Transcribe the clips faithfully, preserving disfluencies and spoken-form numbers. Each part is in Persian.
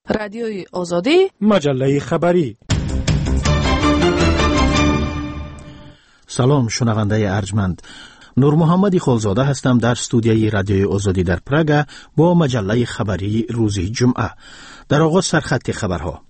رادیوی آزادی، مجله خبری. سلام شنونده ارجمند، نور محمد خالزاده هستم در استودیوی رادیوی آزادی در پراگ با مجله خبری روز جمعه. در آغاز سرخط خبرها.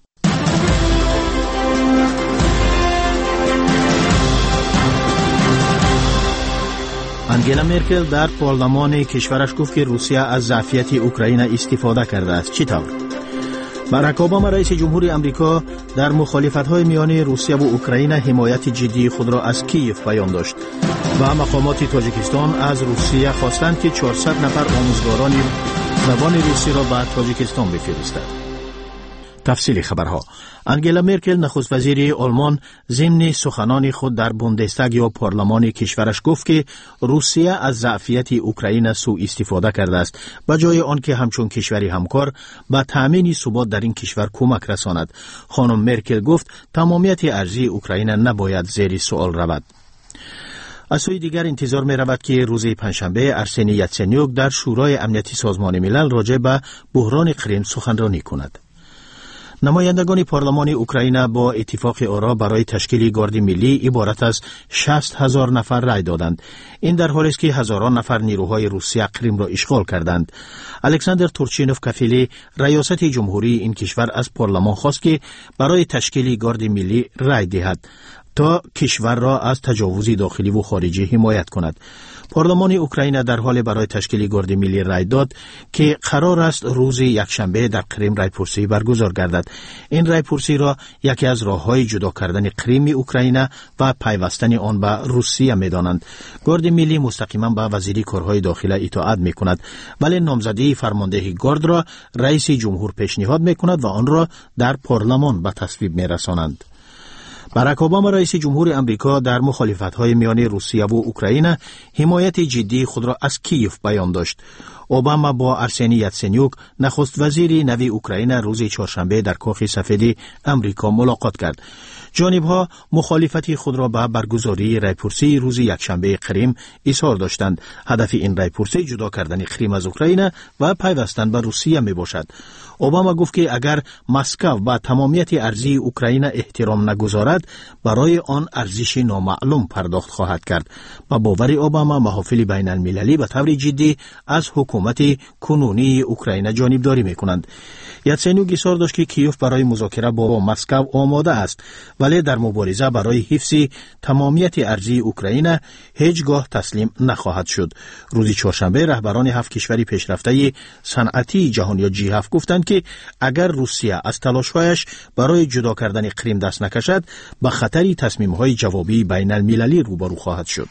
انگلا مرکل در پارلمان کشورش گفت که روسیه از ضعفیت اوکراین استفاده کرده است. چطور؟ باراک اوباما رئیس جمهوری امریکا در مخالفت‌های میان روسیه و اوکراین حمایت جدی خود را از کیف بیان داشت و مقامات تاجیکستان از روسیه خواستند که چهارصد نفر آموزگاران زبان روسی را به تاجیکستان بفرستد. تفصیل خبرها. انگلا مرکل نخست وزیر آلمان ضمن سخنان خود در بوندستاگ یا پارلمان کشورش گفت که روسیه از ضعفیت اوکراین سوء استفاده کرده است به جای آنکه همچون کشوری همکار به تأمین ثبات در این کشور کمک رساند. خانم مرکل گفت تمامیت ارضی اوکراین نباید زیر سوال رود. از سوی دیگر انتظار می رود که روز پنجشنبه ارسنی یاتسنیوک در شورای امنیتی سازمان ملل راجع به بحران کریم سخنرانی کند. نمایندگان پارلمان اوکراین با اتفاق آرا برای تشکیل گارد ملی عبارت از شصت هزار نفر رای دادند. این در حالی است که هزاران نفر نیروهای روسیه کریم را اشغال کردند. الکساندر تورچینوف کفیل ریاست جمهوری این کشور از پارلمان خواست که برای تشکیل گارد ملی رای دهد تا کشور را از تجاوز داخلی و خارجی حمایت کند. پارلمان اوکراین در حال برای تشکیل گارد ملی رای داد که قرار است روز یکشنبه در کریم رایپرسی برگزار گردد. این رایپرسی را یکی از راه‌های جدا کردن کریم اوکراین و پیوستن آن به روسیه می‌دانند. گارد ملی مستقیما به وزیر کارهای داخلی اطاعت می‌کند، ولی نامزدی فرمانده گارد را رئیس جمهور پیشنهاد می‌کند و آن را در پارلمان به تصویب می‌رسانند. باراک اوباما رئیس جمهور امریکا در مخالفت‌های میان روسیه و اوکراین حمایت جدی خود را از کیف بیان داشت. اوباما با ارسنی یاتسنیوک نخست وزیر نوی اوکراین روز چهارشنبه در کاخ سفید امریکا ملاقات کرد. جانب‌ها مخالفت خود را به برگزاری رایپرسی روز یکشنبه کریم اظهار داشتند. هدف این رایپرسی جدا کردن کریم از اوکراین و پیوستن به روسیه میباشد. اوباما گفت که اگر مسکو به تمامیت ارضی اوکراین احترام نگذارد برای آن ارزش نامعلوم پرداخت خواهد کرد. با باور اوباما محافل بین المللی به طور جدی از حکومت کنونی اوکراین جانبداری میکنند. یاتسنیوک اصرار داشت که کیف برای مذاکره با مسکو آماده است، ولی در مبارزه برای حفظ تمامیت ارضی اوکراین هیچگاه تسلیم نخواهد شد. روز چهارشنبه رهبران هفت کشور پیشرفته صنعتی جهان یا جی هفت گفتند که اگر روسیه از تلاش‌هایش برای جدا کردن کریم دست نکشد به خطری تصمیم‌های جوابی بین المللی روبرو خواهد شد.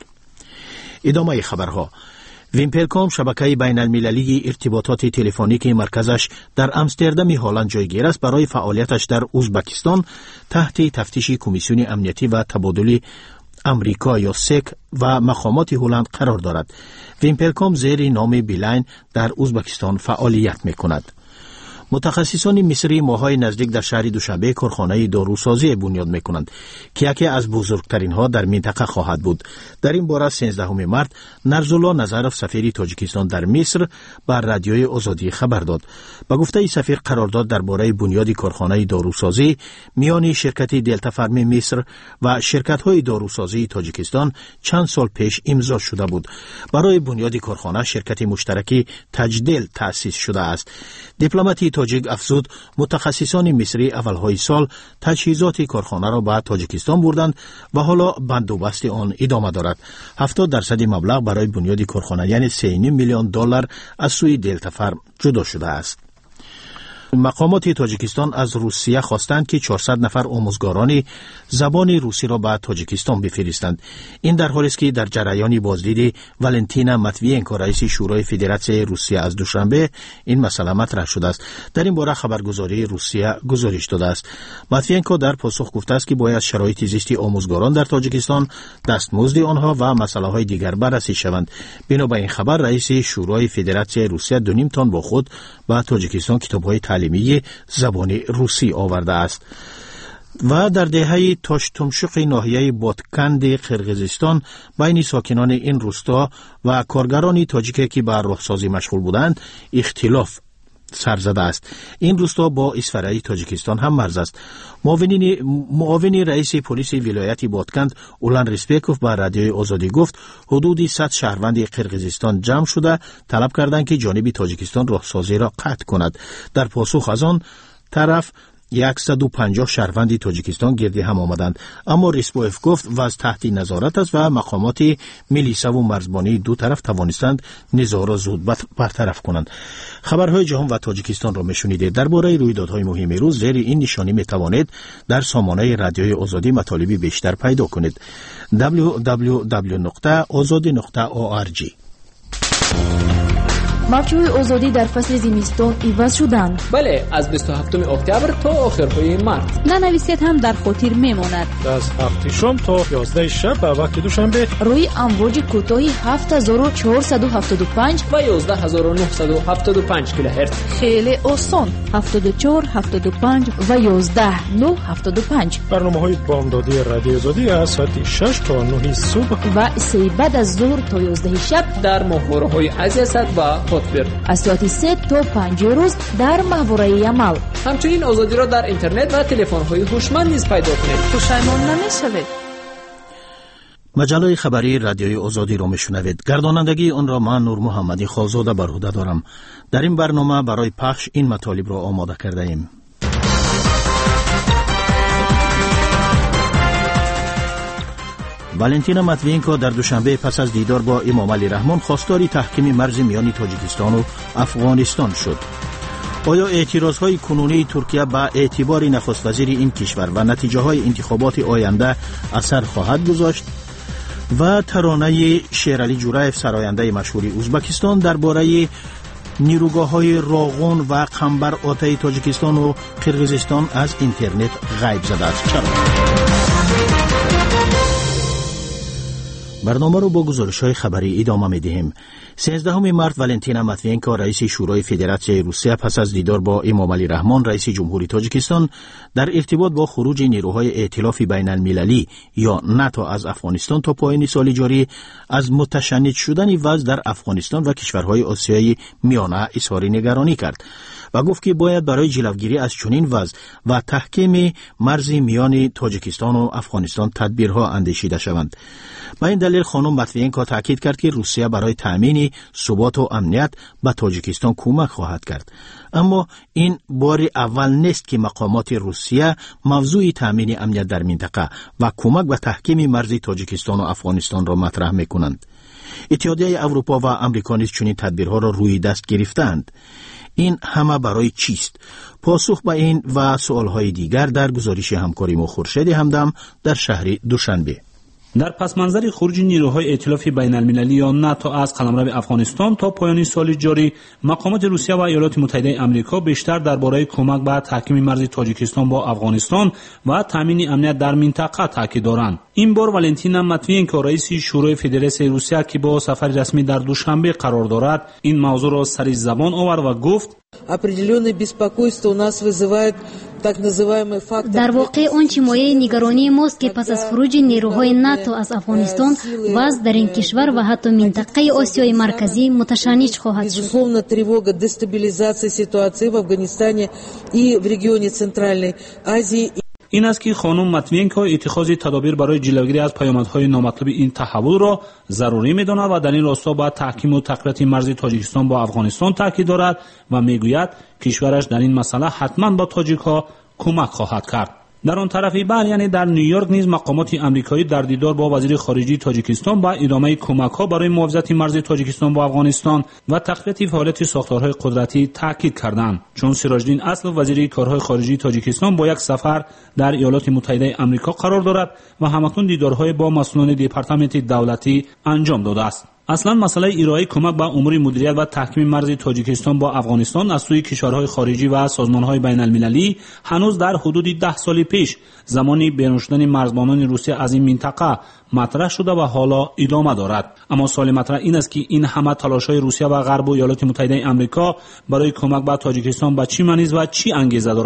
ادامه خبرها. ویمپلکام شبکه بین المللی ارتباطات تلفنی مرکزش در امستردام هلند جایگیر است برای فعالیتش در ازبکستان تحت تفتیش کمیسیون امنیتی و تبادل امریکا یا سک و مقامات هلند قرار دارد. ویمپلکام زیر نام بیلاین در ازبکستان فعالیت می‌کند. متخصصان مصری ماهای نزدیک در شهر دوشنبه کارخانه داروسازی بنیاد میکنند که یکی از بزرگترین ها در منطقه خواهد بود. در این باره سیزدهم مارس نرزولا نظرف سفیر تاجیکستان در مصر بر رادیوی آزادی خبر داد. با گفته سفیر قرارداد درباره بنیاد کارخانه داروسازی میان شرکت دلتا فارم مصر و شرکت‌های داروسازی تاجیکستان چند سال پیش امضا شده بود. برای بنیاد کارخانه شرکت مشترکی تجدل تأسیس شده است. دیپلماتی تاجیک افزود متخصصان مصری اولهای سال تجهیزات کارخانه را به تاجیکستان بردند و حالا بندوبست آن ادامه دارد. هفتاد درصد مبلغ برای بنیاد کارخانه یعنی سه و نیم میلیون دلار از سوی دلتا فارم جدا شده است. مقامات تاجیکستان از روسیه خواستند که چهارصد نفر آموزگاران زبان روسی را به تاجیکستان بفرستند. این در حالی است که در جریان بازدید والنتینا ماتوینکو رئیس شورای فدراسیون روسیه از دوشنبه این مسئله مطرح شده است. در این باره خبرگزاری روسیه گزارش داده است. ماتوینکو در پاسخ گفته است که باید شرایط زیستی آموزگاران در تاجیکستان، دستمزد آنها و مسائل دیگر بررسی شوند. بنا به این خبر رئیس شورای فدراسیون روسیه دو نیم تن با خود به تاجیکستان کتاب‌های تعلیمی زبان روسی آورده است. و در دهه تاشتمشق ناحیه بادکند قرقیزستان بین ساکنان این روستا و کارگران تاجیکی که به راهسازی مشغول بودند اختلاف سرزده است. این روستا با اسفرایی تاجیکستان هم مرز است. معاون معاون رئیس پلیس ولایت بادکند اولان ریسپیکوف به رادیوی آزادی گفت حدود صد شهروند قرقیزستان جمع شده طلب کردند که جانب تاجیکستان راهسازی را قطع کند. در پاسخ از آن طرف صد و پنجاه شهروند تاجیکستان گردی هم آمدند، اما ریسپوف گفت وضع تحت نظارت است و مقامات میلیسا و مرزبانی دو طرف توانستند نزاع را زود برطرف کنند. خبرهای جهان و تاجیکستان را میشنیدید. درباره رویدادهای مهم روز زیر این نشانی میتوانید در سامانه رادیوی آزادی مطالبی بیشتر پیدا کنید. دبلیو دبلیو دبلیو نقطه آزادی نقطه او آر جی. موجهای آزادی در فصل زمستان عوض شدند. بله، از بیست و هفتم اکتبر تا آخرهای مارس. ننویسید هم در خاطر میماند. از هفت شام تا یازده شب به وقت دوشنبه روی امواج کوتاهی هفت هزار و چهارصد و هفتاد و پنج و یازده هزار و نهصد و هفتاد و پنج کیلوهرتز. خیلی آسان. هفتاد و چهار، هفتاد و پنج و یازده، نه هفتاد و پنج. برنامه‌های بامدادی رادیو آزادی از ساعت شش تا نه صبح و سه بعد از ظهر تا یازده شب در ماهواره‌های عزیزت و از ساعت سه تا پنج روز در محوره عمل. همچنین آزادی را در اینترنت و تلفن‌های هوشمند نیز پیدا کنید. پشیمان نمی‌شوید. مجله خبری رادیوی آزادی را میشنوید. گردانندگی آن را من نور محمدی خالزاده بر عهده دارم. در این برنامه برای پخش این مطالب را آماده کرده ایم. والنتینا ماتوینکو در دوشنبه پس از دیدار با امام علی رحمان خواستار تحکیم مرز میان تاجیکستان و افغانستان شد. آیا اعتراضهای کنونی ترکیه به اعتبار نخست وزیر این کشور و نتیجه های انتخابات آینده اثر خواهد گذاشت؟ و ترانه شیرعلی جورایف سراینده مشهور ازبکستان درباره نیروگاه‌های راغون و قنبر آتش تاجیکستان و قرقیزستان از اینترنت غیب زده است. چرا؟ برنامه رو با گزارش‌های خبری ادامه می‌دهیم. سیزدهم مارس والنتینا ماتوینکو رئیس شورای فدراسیون روسیه پس از دیدار با امام علی رحمان رئیس جمهوری تاجیکستان در ارتباط با خروج نیروهای ائتلاف بین المللی یا ناتو از افغانستان تا پایان سال جاری از متشنج شدن وضع در افغانستان و کشورهای آسیای میانه اظهار نگرانی کرد و گفت که باید برای جلوگیری از چنین وضع و تحکیم مرز میان تاجیکستان و افغانستان تدبیرها اندیشیده شوند. با این دلیل خانم ماتوینکو تاکید کرد که روسیه برای تامین ثبات و امنیت به تاجیکستان کمک خواهد کرد. اما این بار اول نیست که مقامات روسیه موضوع تامین امنیت در منطقه و کمک به تحکیم مرز تاجیکستان و افغانستان را مطرح می‌کنند. اتحادیه اروپا و آمریکا نیز چنین تدبیرها را روی دست گرفتند. این همه برای چیست؟ پاسخ به این و سوالهای دیگر در گزارش همکاری ما خورشید همدم در شهر دوشنبه. در پس منظر خروج نیروهای ائتلاف بین المللی یا ناتو از قلمرو افغانستان تا پایان سال جاری، مقامات روسیه و ایالات متحده آمریکا بیشتر درباره کمک به تحکیم مرز تاجیکستان با افغانستان و تامین امنیت در منطقه تاکید دارند. این بار والنتینا ماتوینکو رئیس شورای فدراسیون روسیه که با سفر رسمی در دوشنبه قرار دارد، این موضوع را سر زبان آورد و گفت определенное беспокойство у нас вызывает так называемый фактор. در واقع آنچه مایه نگرانی ماست که پس از خروج نیروهای ناتو از افغانستان وضع در این کشور و حتی منطقه آسیای مرکزی متشنج خواهد شد. Безусловно, тревога дестабилизации ситуации в Афганистане и в регионе Центральной Азии. این است که خانم ماتوینکو اتخاذ تدابیر برای جلوگیری از پیامدهای نامطلوب این تحول را ضروری می‌داند و در این راستا با تحکیم و تقویت مرز تاجیکستان با افغانستان تاکید دارد و میگوید کشورش در این مسئله حتما با تاجیک‌ها کمک خواهد کرد. در آن طرفی بر یعنی در نیویورک نیز مقامات آمریکایی در دیدار با وزیر خارجه تاجیکستان با ادامه کمک‌ها برای محافظت مرز تاجیکستان با افغانستان و تقویت فعالیت ساختارهای قدرتی تاکید کردند. چون سراج‌الدین اصل وزیر کارهای خارجه تاجیکستان با یک سفر در ایالات متحده آمریکا قرار دارد و همکنون دیدارهای با مسئولان دپارتمنت دولتی انجام داده است. اصلا مسئله ارائه کمک به امور مدیریت و تحکیم مرز تاجیکستان با افغانستان از سوی کشورهای خارجی و سازمانهای بین المللی هنوز در حدود ده سال پیش زمانی بیرون شدن مرزبانان روسیه از این منطقه مطرح شده و حالا ادامه دارد. اما سوال مطرح این است که این همه تلاش‌های روسیه و غرب و ایالات متحده آمریکا برای کمک به تاجیکستان به چه معنی و چه انگیزه دارد؟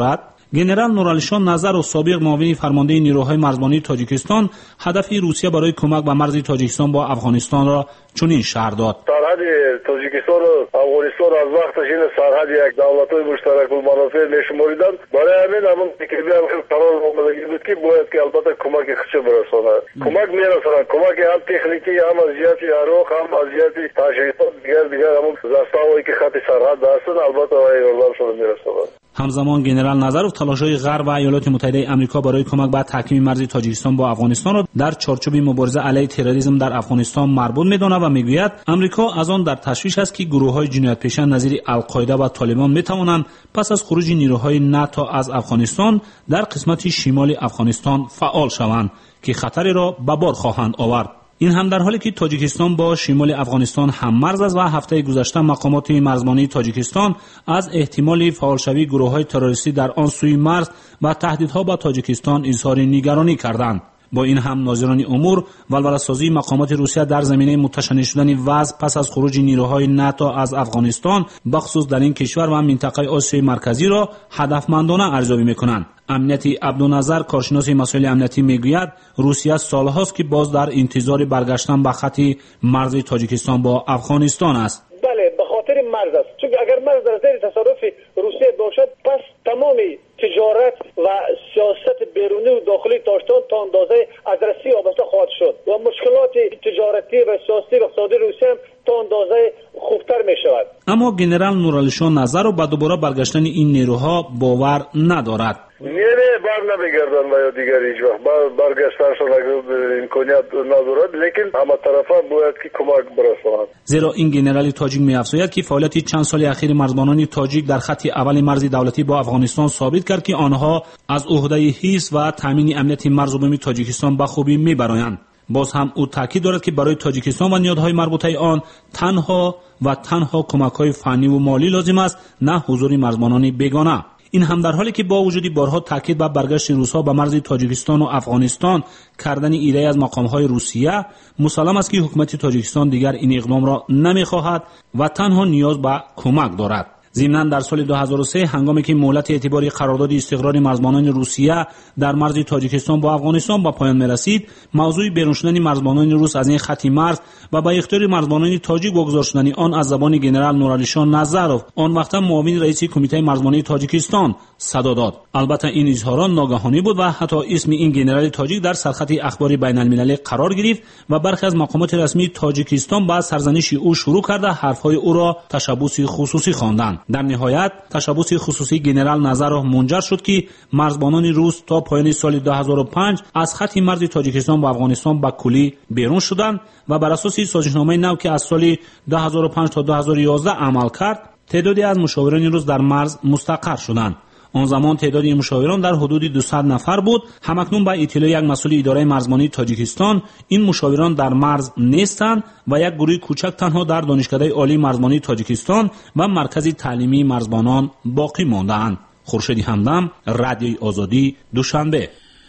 گنرال نورعلیشان نظرов سابق معاون فرمانده نیروهای مرزبانی تاجیکستان هدف روسیه برای کمک به مرز تاجیکستان با افغانستان را چنین شرح داد: سرحد تاجیکستان و افغانستان از وقتش این سرحد یک دولت‌های مشترک المنافع میشماریدند. برای همین همون فکری هم قرار آمدگی بود که باید که البته کمک خچه برساند. کمک میرساند، کمک هم تکنیکی، هم از جهت عراق، هم از جهت تشریفات دیگر دیگر همون زستاوایی که خط سرحد هستند البته یاردم شده میرساند. همزمان گنرال نظرов تلاش‌های غرب و ایالات متحده آمریکا برای کمک به تحکیم مرز تاجیکستان با افغانستان را در چارچوب مبارزه علیه تروریسم در افغانستان مربوط می‌داند و میگوید آمریکا از آن در تشویش است که گروه‌های جنایت‌پیشه نظیر القاعده و طالبان می‌توانند پس از خروج نیروهای ناتو از افغانستان در قسمت شمال افغانستان فعال شوند که خطری را به بار خواهند آورد. این هم در حالی که تاجیکستان با شمال افغانستان هم مرز است و هفته گذشته مقامات مرزبانی تاجیکستان از احتمال فعالشوی گروه‌های تروریستی در آن سوی مرز و تهدیدها به تاجیکستان اظهار نگرانی کردند. با این هم ناظران امور ولوله‌سازی مقامات روسیه در زمینه متشنج شدن وضع پس از خروج نیروهای ناتو از افغانستان بخصوص در این کشور و منطقه آسیای مرکزی را هدفمندانه ارزیابی می‌کنند. امنیتی عبدالنظر کارشناس مسائل امنیتی میگوید روسیه سالهاست که باز در انتظار برگشتن به خط مرز تاجیکستان با افغانستان است. بله، به خاطر مرز است، چون اگر مرز در زیر تصرف روسیه باشد پس تمام تجارت و سیاست بیرونی و داخلی تاجیکستان تا اندازه از روسیه وابسته خواهد شد و مشکلات تجارتی و سیاسی و اقتصادی روسیه هم تا اندازه خوبتر می شود. اما گنرال نورعلیشان نظرov به دوباره برگشتن این نیروها باور ندارد. نه نه بر نمیگردن و یا دیگر هیچ وقت برگشتنشون امکانیت ندارد، لیکن همه طرفا باید که کمک برسانند. زیرا این گنرال تاجیک می‌افزاید که فعالیت چند سال اخیر مرزبانان تاجیک در خط اول مرز دولتی با افغانستان ثابت کرد که آنها از عهده حفظ و تامین امنیت مرز عمومی تاجیکستان به خوبی می‌برآیند. باز هم او تاکید دارد که برای تاجیکستان و نیازهای مربوطه آن تنها و تنها کمک‌های فنی و مالی لازم است، نه حضور مرزبانان بیگانه. این هم در حالی که با وجود بارها تاکید بر برگشت روس‌ها به مرز تاجیکستان و افغانستان کردن ایده از مقام‌های روسیه، مسلم است که حکومت تاجیکستان دیگر این اقدام را نمی‌خواهد و تنها نیاز به کمک دارد. ضمناً در سال دو هزار و سه هنگامی که مهلت اعتباری قرارداد استقرار مرزبانان روسیه در مرز تاجیکستان با افغانستان به پایان می‌رسید، موضوع بیرون شدن مرزبانان روس از این خط مرز و به اختیار مرزبانان تاجیک واگذار شدن آن از زبان گنرال نورعلیشان نظرov آن وقت معاون رئیس کمیته مرزبانی تاجیکستان صدا داد. البته این اظهارات ناگهانی بود و حتی اسم این گنرال تاجیک در سرخط اخباری بین‌المللی قرار گرفت و برخی از مقامات رسمی تاجیکستان با سرزنش او شروع کرده حرف‌های او را تشبث خصوصی خواندند. در نهایت تشبث خصوصی گنرال نظرov منجر شد که مرزبانان روس تا پایان سال دو هزار و پنج از خط مرز تاجیکستان با افغانستان به کلی بیرون شدند و بر اساس سازشنامه نو که از سال دو هزار و پنج تا دو هزار و یازده عمل کرد، تعدادی از مشاوران روس در مرز مستقر شدند. آن زمان تعداد این مشاوران در حدود دویست نفر بود. همکنون با اطلاع یک مسئول اداره مرزبانی تاجیکستان این مشاوران در مرز نیستند و یک گروه کوچک تنها در دانشکده عالی مرزبانی تاجیکستان و مرکز تعلیمی مرزبانان باقی مانده‌اند. خورشید همدم، رادیوی آزادی، دوشنبه.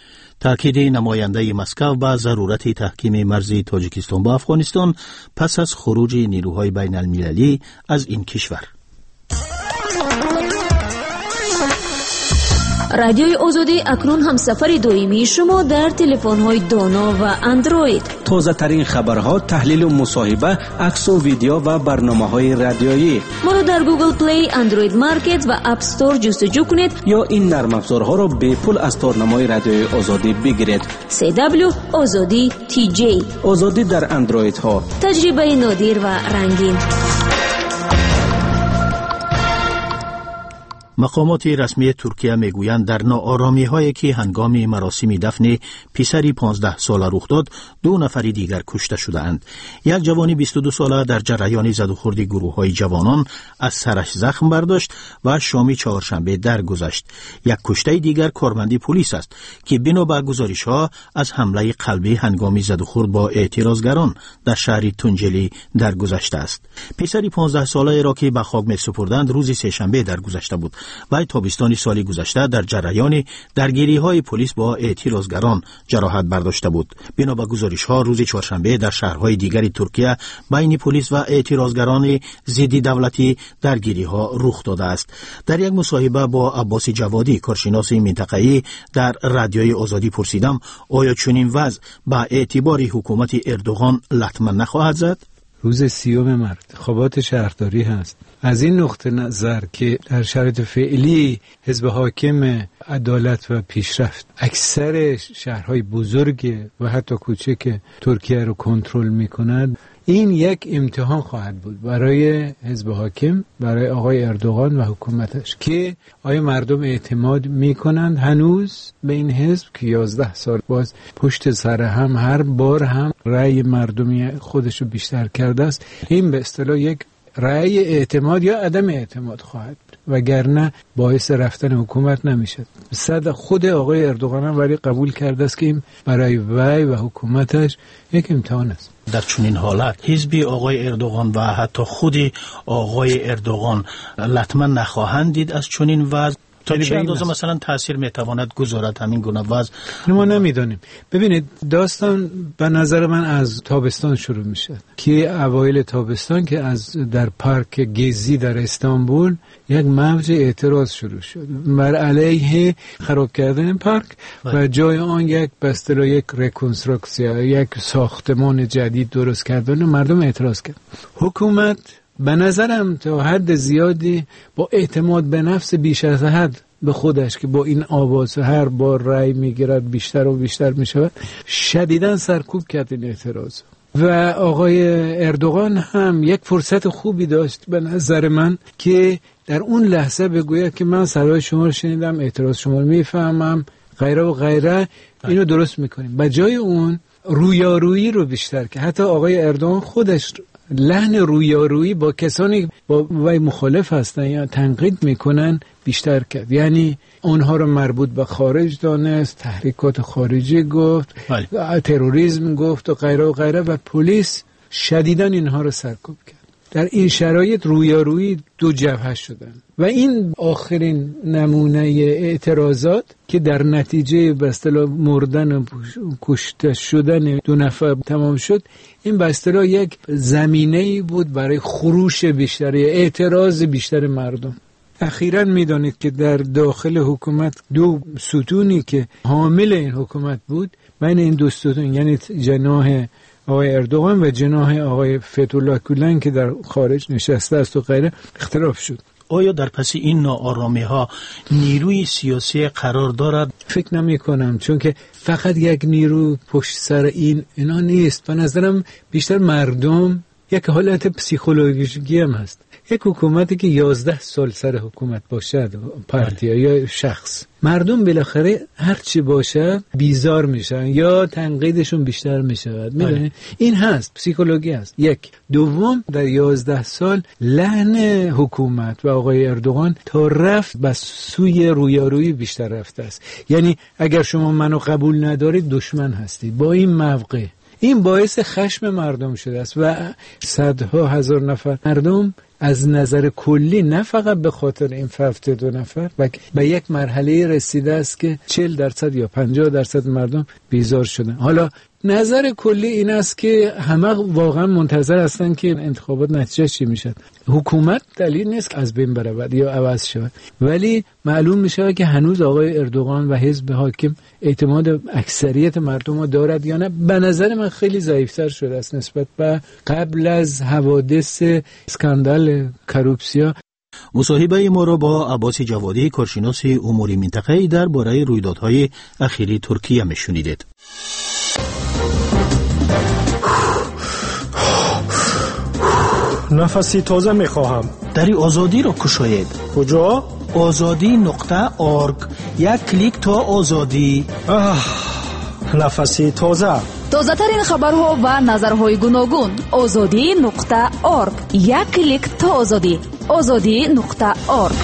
تاکید نماینده مسکو به ضرورت تحکیم مرز تاجیکستان با افغانستان پس از خروج نیروهای بین المللی از این کشور. رادیوی آزادی اکنون هم سفر دائمی شما در تلفن‌های دانا و اندروید. تازه ترین خبرها، تحلیل و مصاحبه، عکس و ویدیو و برنامه‌های رادیویی. ما را در گوگل پلی، اندروید مارکت و اپ استور جستجو کنید یا این نرم افزارها را به پول از تارنمای رادیوی آزادی بگیرید. سی دبلیو آزادی تی جی. آزادی در اندروید ها. تجربه نادر و رنگین. مقامات رسمی ترکیه میگویند در ناآرامی هایی که هنگام مراسم دفن پسری پانزده ساله رخ داد، دو نفر دیگر کشته شدند. یک جوانی بیست و دو ساله در جریان زد و خورد گروه های جوانان از سرش زخم برداشت و شام چهارشنبه درگذشت. یک کشته دیگر کارمند پلیس است که بنا به گزارش ها از حمله قلبی هنگام زد و خورد با اعتراضگران در شهر تونجلی درگذشته است. پسری پانزده ساله را که به خاک می سپردند روز سه‌شنبه درگذشته بود. و تابستان سال گذشته در جریان درگیری‌های پلیس با اعتراضگران جراحت برداشته بود. بنا به گزارش‌ها روز چهارشنبه در شهرهای دیگر ترکیه بین پلیس و اعتراضگران ضد دولتی درگیری‌ها رخ داده است. در یک مصاحبه با عباس جوادی کارشناس منطقه‌ای در رادیوی آزادی پرسیدم آیا چنین وضع با اعتبار حکومت اردوغان لطمه نخواهد زد؟ روز سیوم مارس انتخابات شهرداری هست. از این نقطه نظر که در شرایط فعلی حزب حاکم عدالت و پیشرفت اکثر شهرهای بزرگ و حتی کوچک ترکیه رو کنترل می‌کند، این یک امتحان خواهد بود برای حزب حاکم، برای آقای اردوغان و حکومتش که آیا مردم اعتماد میکنند هنوز به این حزب که یازده سال باز پشت سر هم هر بار هم رأی مردمی خودشو بیشتر کرده است. این به اصطلاح یک رأی اعتماد یا عدم اعتماد خواهد بود، وگرنه باعث رفتن حکومت نمیشد. صد خود آقای اردوغان هم ولی قبول کرده است که این برای وی و حکومتش یک امتحان است. در چنین حالت حزب آقای اردوغان و حتی خود آقای اردوغان لطماً نخواهند دید از چنین وضع؟ تا چه اندازه مثلا تاثیر میتواند گذارد همین گونه وضع؟ ما نمیدونیم. ببینید داستان به نظر من از تابستان شروع میشه که اوایل تابستان که از در پارک گزی در استانبول یک موج اعتراض شروع شد بر علیه خراب کردن پارک و جای آن یک به اصطلاح یک ریکنستراکسیون، یک ساختمان جدید درست کردن و مردم اعتراض کرد. حکومت به نظرم تا حد زیادی با اعتماد به نفس بیش از حد به خودش که با این آواز هر بار رأی میگیرد بیشتر و بیشتر میشود شدیداً سرکوب کرد این اعتراض و آقای اردوغان هم یک فرصت خوبی داشت به نظر من که در اون لحظه بگوید که من صدای شما رو شنیدم، اعتراض شما رو میفهمم، غیره و غیره، اینو درست میکنیم. به جای اون رویارویی رو بیشتر که حتی آقای اردوغان خودش لحن رویارویی با کسانی با وی مخالف هستن یا تنقید میکنن بیشتر کرد. یعنی اونها رو مربوط به خارج دانست، تحریکات خارجی گفت، تروریسم گفت و غیره و غیره و پلیس شدیداً اینها رو سرکوب کرد. در این شرایط رویارویی دو جبهه شدن و این آخرین نمونه اعتراضات که در نتیجه به اصطلاح مردن و کشته شدن دو نفر تمام شد، این به اصطلاح یک زمینه‌ای بود برای خروش بیشتر، اعتراض بیشتر مردم. اخیراً میدانید که در داخل حکومت دو ستونی که حامل این حکومت بود، بین این دو ستون یعنی جناح آقای اردوغان و جناح آقای فتح‌الله گولن که در خارج نشسته است و غیره اختلاف شد. آیا در پس این ناآرامی ها نیروی سیاسی قرار دارد؟ فکر نمی کنم، چون که فقط یک نیرو پشت سر این اینا نیست. به نظرم بیشتر مردم یک حالت پسیکولوژیکی هم هست. یک حکومتی که یازده سال سر حکومت باشد، پارتیا یا شخص، مردم بالاخره هر چی باشه بیزار میشن یا تنقیدشون بیشتر میشود. میدونی این هست، پسیکولوژی هست. یک دوم، در یازده سال لحن حکومت و آقای اردوغان تا رفت به سوی رویارویی بیشتر رفته است. یعنی اگر شما منو قبول ندارید دشمن هستید. با این موقع این باعث خشم مردم شده است و صدها هزار نفر مردم از نظر کلی نه فقط به خاطر این فقط دو نفر و به یک مرحله رسیده است که چهل درصد یا پنجاه درصد مردم بیزار شدن. حالا نظر کلی این است که همه واقعا منتظر هستن که انتخابات نتیجه چی میشد. حکومت دلیل نیست که از بین برود یا عوض شود، ولی معلوم میشه که هنوز آقای اردوغان و حزب حاکم اعتماد اکثریت مردم رو دارد یا نه. به نظر من خیلی ضعیفتر شده است نسبت به قبل از حوادث اسکاندال کروپسیا. مصاحبه ما را با عباس جوادی کارشناس امور منطقه‌ای درباره رویدادهای اخیری ترکیه میشنیدید. نفسی تازه میخواهم. دری آزادی را کشاید. کجا؟ آزادی نقطه آرگ. یک کلیک تا آزادی. آه، نفسی تازه. تازه ترین خبرها و نظرهای گوناگون. آزادی نقطه آرگ. یک کلیک تا آزادی. آزادی نقطه آرگ.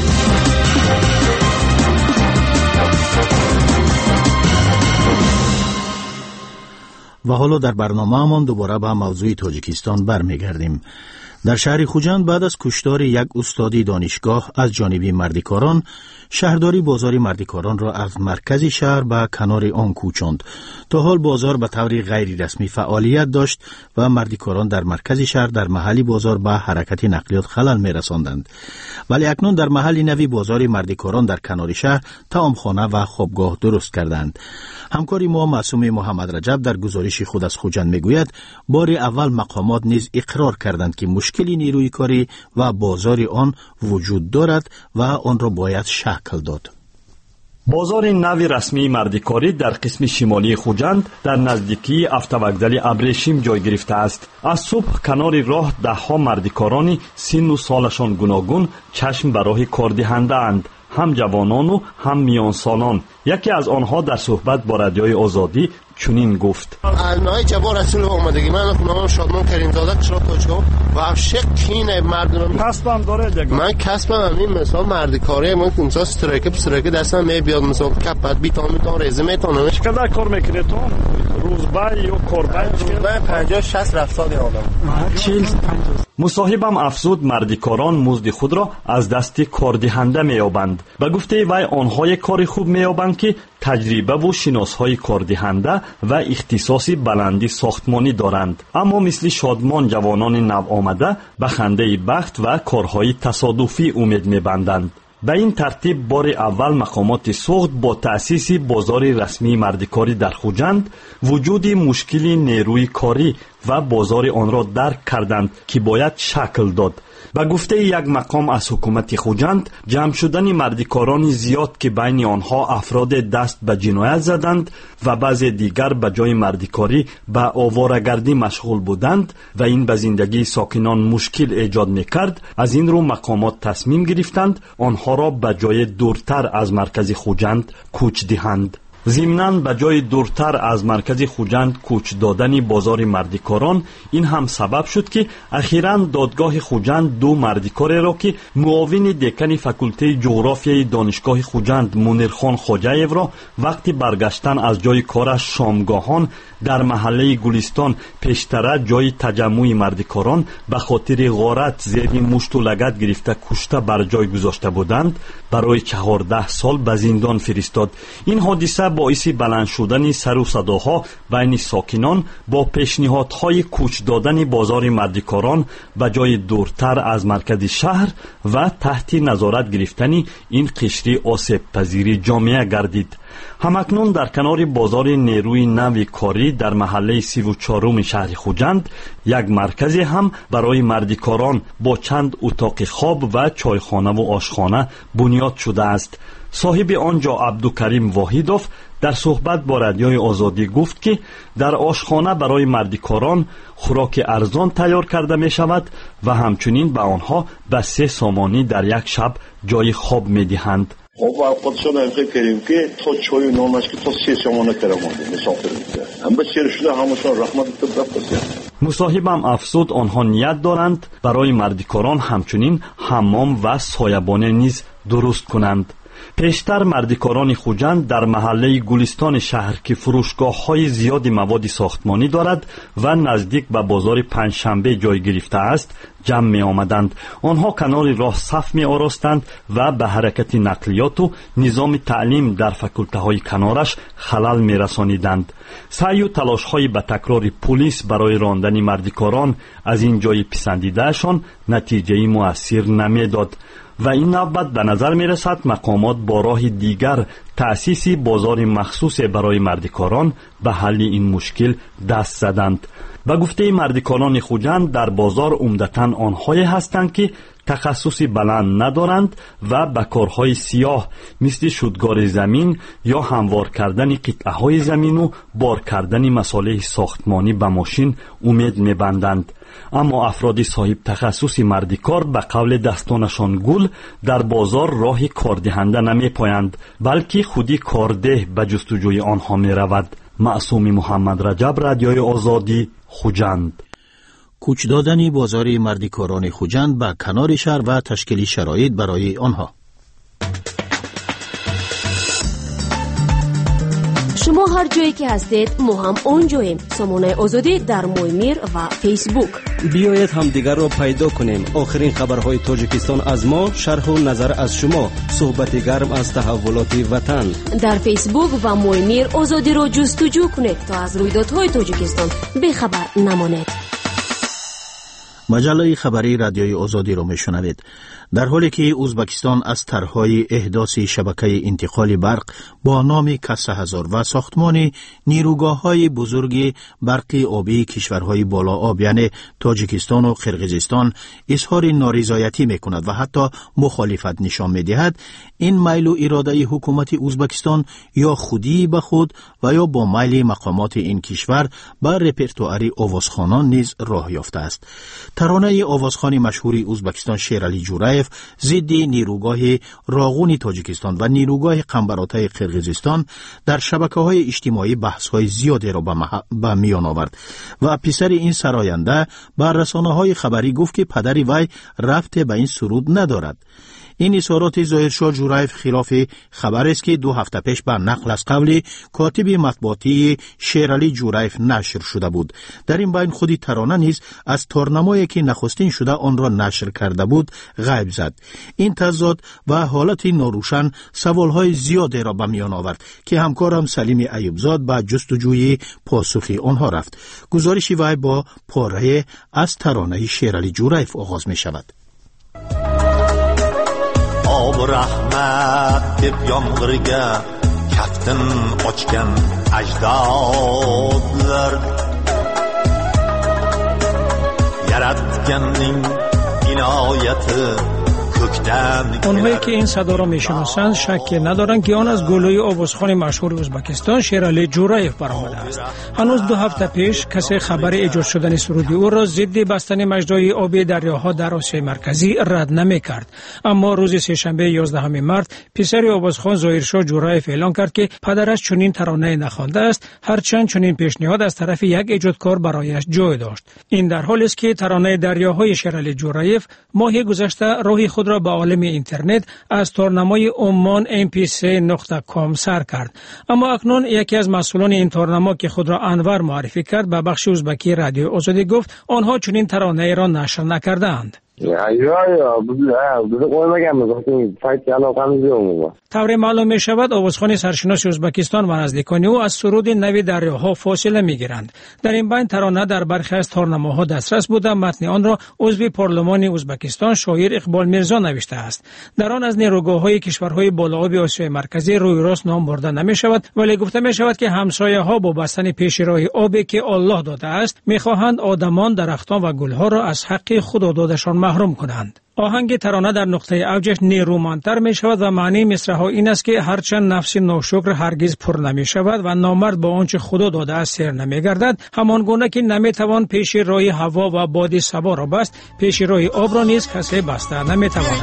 و حالا در برنامه‌مان دوباره به موضوع تاجیکستان برمیگردیم. در شهر خوجند بعد از کشتار یک استادی دانشگاه از جانب مردکاران، شهرداری بازار مردکاران را از مرکز شهر به کنار آن کوچاند. تا حال بازار به طور غیر رسمی فعالیت داشت و مردکاران در مرکز شهر در محل بازار به حرکت نقلیات خلل می رساندند. ولی اکنون در محل نوی بازار مردکاران در کنار شهر طعامخانه و خوابگاه درست کردند. همکاری ما معصوم محمد رجب در گزارش خود از خوجند میگوید بار اول مقامات نیز اقرار کردند که مشکلی نیروی کاری و بازار آن وجود دارد و آن را باید شکل داد. بازار نوی رسمی مردکاری در قسم شمالی خوجند در نزدیکی автовокзали ابریشم جای گرفته است. از صبح کنار راه ده ها مردکارانی سن و سالشان گوناگون چشم به راه کار دهنده اند، هم جوانان و هم میان سالان. یکی از آنها در صحبت با رادیوی آزادی چنین گفت: نهای جبار رسول آمدگی من نام شادمان کریمزاده قشرات تاجگاه و افشق کین مردم کسبم داره دیگه. من کسبم همین مثال مردکاری من مثلا استرایک استرایک دستم می بیاد مثلا کپات بیتام میتون رزومه تون چقدر کار میکنی تو؟ روزبای یا کاربای روزبای پنجاه شصت رفتاد آدم چهل پنجاه. مصاحبم افزود مردکاران مزد خود را از دست کاردهنده مییابند. به گفته وی آنهای کار خوب مییابند که تجربه و شناسهای کاردهنده و اختصاصی بلندی ساختمانی دارند، اما مثل شادمان جوانان نو آمده به خنده بخت و کارهای تصادفی امید میبندند. به این ترتیب بار اول مقامات سوخت با تأسیس بازار رسمی مردکاری در خوجند وجود مشکلی نیروی کاری و بازار آن را درک کردند که باید شکل داد. به گفته یک مقام از حکومت خوجند، جمع شدن مردکاران زیاد که بین آنها افراد دست به جنایت زدند و بعض دیگر به جای مردکاری به آواره‌گردی مشغول بودند و این به زندگی ساکنان مشکل ایجاد میکرد. از این رو مقامات تصمیم گرفتند آنها را به جای دورتر از مرکز خوجند کوچ دهند. ضمناً به جای دورتر از مرکز خوجند کوچ دادن بازار مردکاران این هم سبب شد که اخیراً دادگاه خوجند دو مردکار را که معاون دکان فاکولته جغرافیای دانشگاه خوجند منیرخان خوجایف را وقتی برگشتن از جای کارش شامگاهان در محله گلستان پیشتر جای تجمع مردکاران به خاطر غارت زیر مشت و لگد گرفته کشته بر جای گذاشته بودند برای چهارده سال به زندان فرستاد. این حادثه باعث بلند شدن سر و صداها بین ساکنان با پیشنهادهای کوچ دادن بازار مردکاران به جای دورتر از مرکز شهر و تحت نظارت گرفتن این قشر آسیب پذیر جامعه گردید. همکنون در کنار بازار نیروی نوی کاری در محله سی و چهارم شهر خوجند یک مرکز هم برای مردکاران با چند اتاق خواب و چایخانه و آشخانه بنیاد شده است. صاحب آنجا عبدالکریم واحدوف در صحبت با رادیوی آزادی گفت که در آشخانه برای مردکاران خوراک ارزان تیار کرده می شود و همچنین به آنها به سه سامانی در یک شب جای خواب می دهند. خب خودشان نمیخواه کریم که تا چای و نانش که تا سه سامانه کرمانده مسافر میده هم به سیر شده همشان رحمت تو بپسید. مصاحبم افزود آنها نیت دارند برای مردکاران همچنین حمام و سایبانه نیز درست کنند. پیشتر مردکاران خوجند در محله گلستان شهر که فروشگاه های زیادی مواد ساختمانی دارد و نزدیک به بازار پنجشنبه جای گرفته است جمع می آمدند. آنها کنار راه صف می آراستند و به حرکت نقلیات و نظام تعلیم در فاکولته های کنارش خلل می رسانیدند. سعی و تلاش های به تکرار پلیس برای راندن مردکاران از این جای پسندیدهشان نتیجه مؤثر نمی داد و این نوبت به نظر می رسد مقامات با راه دیگر تأسیس بازار مخصوص برای مردکاران به حل این مشکل دست زدند. به گفته مردکاران خوجند در بازار عمدتاً آنهایی هستند که تخصصی بلند ندارند و به کارهای سیاه مثل شودگار زمین یا هموار کردن قطعه های زمین و بار کردن مصالح ساختمانی به ماشین امید می‌بندند. اما افراد صاحب تخصص مردکار به قول دستانشان گل در بازار راه کاردهنده نمی پایند بلکه خودی کارده به جستجوی آنها می رود. معصوم محمد رجب، رادیوی آزادی، خوجند. کوچ دادن بازار مردکاران خوجند به کنار شهر و تشکیل شرایط برای آنها. شما هر جایی که هستید ما هم اونجاییم. سامانه آزادی در مویمیر و فیسبوک. بیایید همدیگر را پیدا کنیم. آخرین خبرهای تاجیکستان از ما، شرح و نظر از شما، صحبت گرم از تحولات وطن. در فیسبوک و مویمیر آزادی را جستجو کنید تا از رویدادهای تاجیکستان بیخبر نمانید. مجله خبری رادیوی آزادی را میشنوید. در حالی که ازبکستان از طرحهای احداث شبکه انتقال برق با نام کسه هزار و ساختمان نیروگاه‌های بزرگ برقی آبی کشورهای بالا آب یعنی تاجیکستان و قرقیزستان اظهار نارضایتی میکند و حتی مخالفت نشان میدهد، این میل و اراده حکومت ازبکستان یا خودی به خود و یا با میل مقامات این کشور به رپرتوار آوازخوانان نیز راه یافته است. ترانه آوازخوان مشهور ازبکستان شیرعلی جورایف ضد نیروگاه راغون تاجیکستان و نیروگاه قنبراتای قرقیزستان در شبکه‌های اجتماعی بحث‌های زیادی را به مح... میان آورد و پسر این سراینده بر رسانه‌های خبری گفت که پدر وی رفت به این سرود ندارد. این اظهارات ظاهرشاه جورایف خلاف خبر است که دو هفته پیش بر نقل از قول کاتب مطبوعاتی شیرعلی جورایف نشر شده بود. در این بین خودی ترانه نیز از تارنمایی که نخستین شده آن را نشر کرده بود غیب زد. این تضاد و حالت ناروشن سوالهای زیادی را به میان آورد که همکارم سلیم ایوبزاد به جستجوی پاسخ آنها رفت. گزارش وی با پاره از ترانه شیرعلی جورایف آغاز می شود. آب رحمت deb yomg'irga kaftin ochgan ajdodlar yaratganning inoyati آنهایی که این صدا را میشناسند شک ندارند که آن از گلوی آوازخوان مشهور ازبکستان شیرعلی جورایف برآمده است. هنوز دو هفته پیش کسی خبر ایجاد شدن سرود او را ضد بستن مجرای آبی دریاها در آسیای مرکزی رد نمی‌کرد. اما روز سه‌شنبه یازدهم مارس پسر آوازخوان ظاهرشاه جورایف اعلام کرد که پدرش چنین ترانه نخوانده است، هرچند چنین پیشنهاد از طرف یک ایجادکار برایش جای داشت. این در حالی است که ترانه دریاهای شیرعلی جورایف ماه گذشته راهی خود را به عالم اینترنت از تارنمای عمان ام پی سی نقطه کام سر کرد. اما اکنون یکی از مسئولان این تارنما که خود را انور معرفی کرد به بخش ازبکی رادیو آزادی گفت آنها چنین ترانه را نشر نکردند. طور معلوم می شود آوازخوان سرشناس ازبکستان و نزدیکان او از سرود نوی دریاها فاصله می گیرند. در این بین ترانه در برخی از تارنماها دسترس بوده. متن آن را عضو پارلمان ازبکستان شاعر اقبال میرزا نوشته است. در آن از نیروگاه‌های کشورهای بالآب آسیای مرکزی روی راست نام برده نمی شود، ولی گفته می شود که همسایه ها با بستن پیش راه آبی که الله داده است می خواهند آدمان، درختان و گلها را از حق خدا دادشان محروم کنند. آهنگ ترانه در نقطه اوجش نیرومندتر می شود و معنی مصرع‌ها این است که هرچند نفس ناشکر هرگز پر نمی شود و نامرد با آنچه خدا داده است سیر نمی گردد، همان گونه که نمی توان پیش راه هوا و باد صبا را بست، پیش راه آب را نیز کسی بسته نمی تواند.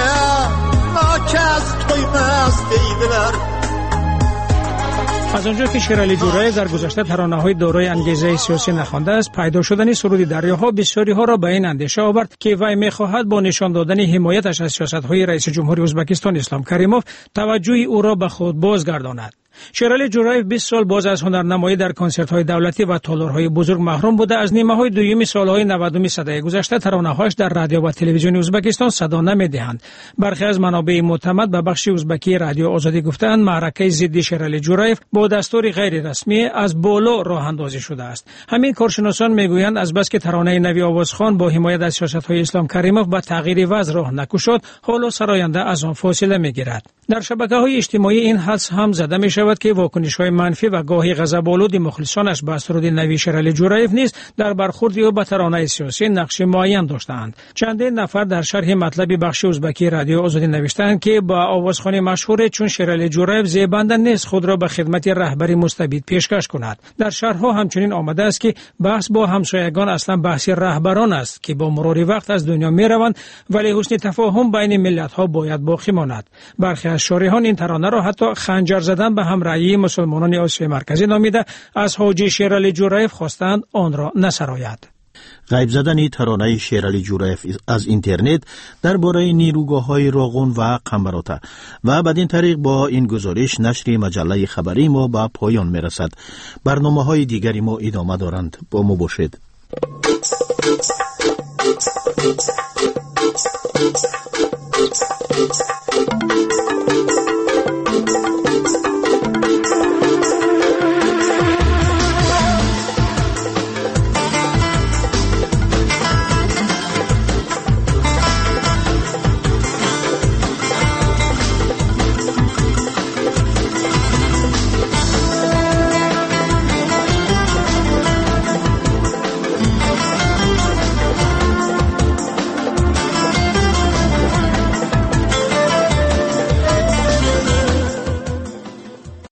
از آنجا که شیرعلی جورایف در گذشته ترانه‌های دارای انگیزه سیاسی نخوانده است، پیدا شدن سرود دریاها بسیاری ها را به این اندیشه آورد که وی می‌خواهد با نشان دادن حمایتش از سیاست‌های رئیس جمهوری ازبکستان اسلام کریموف توجه او را به خود بازگرداند. شیرعلی جورایف بیست سال باز از هنرنمایی در کنسرت‌های دولتی و تالارهای بزرگ محروم بوده. از نیمه‌های دوم سال‌های نودم سده گذشته ترانه‌هاش در رادیو و تلویزیون ازبکستان صدا نمی‌دهند. برخی از منابع معتمد به بخش ازبکی رادیو آزادی گفتند معرکه ضد شیرعلی جورایف با دستور غیر رسمی از بالا راه اندازی شده است. همین کارشناسان میگویند از بس که ترانه نوی آوازخوان با حمایت از سیاست‌های اسلام کریموف به تغییر وضع راه نکشد، حالا سراینده از آن فاصله می‌گیرد. در شبکه‌های اجتماعی این حدس هم زده می‌شود که واکنش‌های منفی و گاهی غضب‌آلود مخلصانش به سرود نوی شیرعلی جورایف نیز در برخورد او به ترانه سیاسی نقش معین داشتند. چندین نفر در شرح مطلب بخش ازبکی رادیو آزادی نوشتند که با آوازخوان مشهور چون شیرعلی جورایف زیبنده نیست خود را به خدمت رهبری مستبد پیشکش کند. در شرح‌ها همچنین آمده است که بحث با همسایگان اصلا بحث رهبران است که با مرور وقت از دنیا می‌روند، ولی حسن تفاهم بین ملت‌ها باید باقی ماند. برخی از شارحان این ترانه را حتی خنجر زدن به همراهی مسلمانان آسیای مرکزی نامیده، از حاجی شیرعلی جورایف خواستند آن را نسراید. غیب زدن ترانه شیرعلی جورایف از اینترنت درباره نیروگاه‌های راغون و قنبراته و بدین طریق با این گزارش نشر مجله خبری ما به پایان میرسد. برنامه‌های دیگری ما ادامه دارند. با ما باشید.